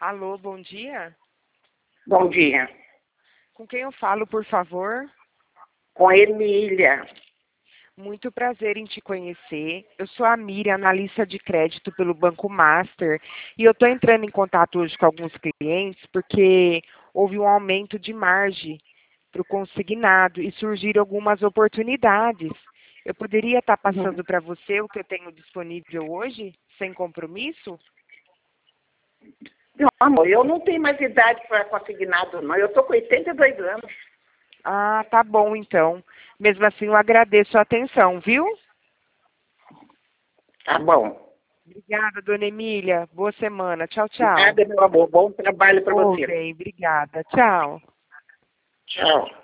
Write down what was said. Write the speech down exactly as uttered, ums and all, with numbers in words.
Alô, bom dia. Bom dia. Com quem eu falo, por favor? Com Emília. Muito prazer em te conhecer. Eu sou a Miriam, analista de crédito pelo Banco Master, e eu estou entrando em contato hoje com alguns clientes porque houve um aumento de margem para o consignado e surgiram algumas oportunidades. Eu poderia estar passando Uhum. para você o que eu tenho disponível hoje, sem compromisso? Não, amor, eu não tenho mais idade para consignado, não. Eu estou com oitenta e dois anos. Ah, tá bom então. Mesmo assim, eu agradeço a atenção, viu? Tá bom. Obrigada, dona Emília. Boa semana. Tchau, tchau. Nada, meu amor. Bom trabalho para Ô, você. bem, obrigada. Tchau. Tchau.